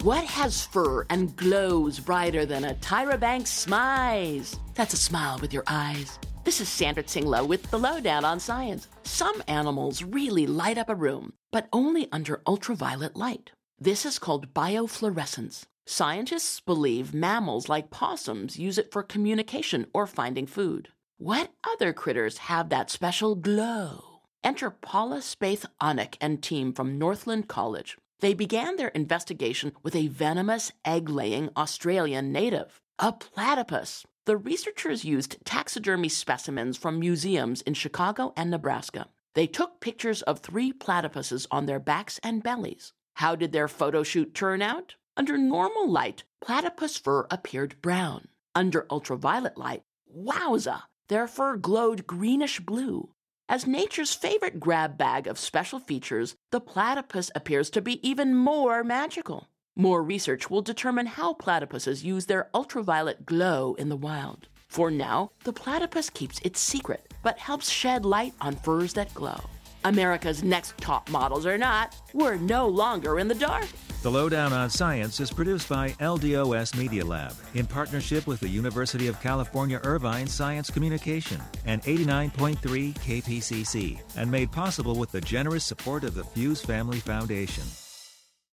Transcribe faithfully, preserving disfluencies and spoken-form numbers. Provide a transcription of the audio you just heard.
What has fur and glows brighter than a Tyra Banks smize? That's a smile with your eyes. This is Sandra Tinglow with the Lowdown on Science. Some animals really light up a room, but only under ultraviolet light. This is called biofluorescence. Scientists believe mammals like possums use it for communication or finding food. What other critters have that special glow? Enter Paula Spaeth-Onek and team from Northland College. They began their investigation with a venomous egg-laying Australian native, a platypus. The researchers used taxidermy specimens from museums in Chicago and Nebraska. They took pictures of three platypuses on their backs and bellies. How did their photo shoot turn out? Under normal light, platypus fur appeared brown. Under ultraviolet light, wowza, their fur glowed greenish-blue. As nature's favorite grab bag of special features, the platypus appears to be even more magical. More research will determine how platypuses use their ultraviolet glow in the wild. For now, the platypus keeps its secret, but helps shed light on furs that glow. America's next top models or not, we're no longer in the dark. The Lowdown on Science is produced by L D O S Media Lab in partnership with the University of California Irvine Science Communication and eighty-nine point three K P C C, and made possible with the generous support of the Fuse Family Foundation.